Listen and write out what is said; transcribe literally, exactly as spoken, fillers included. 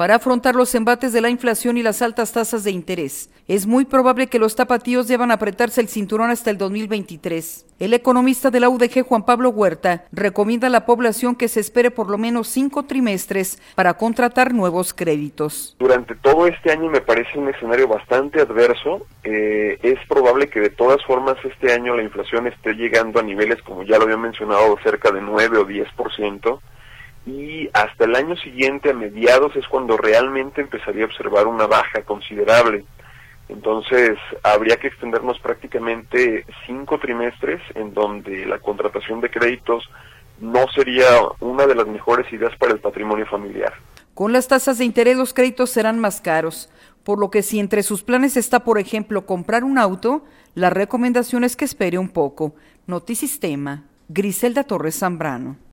para afrontar los embates de la inflación y las altas tasas de interés. Es muy probable que los tapatíos deban apretarse el cinturón hasta el dos mil veintitrés. El economista de la U D G, Juan Pablo Huerta, recomienda a la población que se espere por lo menos cinco trimestres para contratar nuevos créditos. Durante todo este año me parece un escenario bastante adverso. Eh, es probable que de todas formas este año la inflación esté llegando a niveles, como ya lo había mencionado, cerca de nueve o diez por ciento. Y hasta el año siguiente, a mediados, es cuando realmente empezaría a observar una baja considerable. Entonces, habría que extendernos prácticamente cinco trimestres en donde la contratación de créditos no sería una de las mejores ideas para el patrimonio familiar. Con las tasas de interés, los créditos serán más caros, por lo que si entre sus planes está, por ejemplo, comprar un auto, la recomendación es que espere un poco. Notisistema, Griselda Torres Zambrano.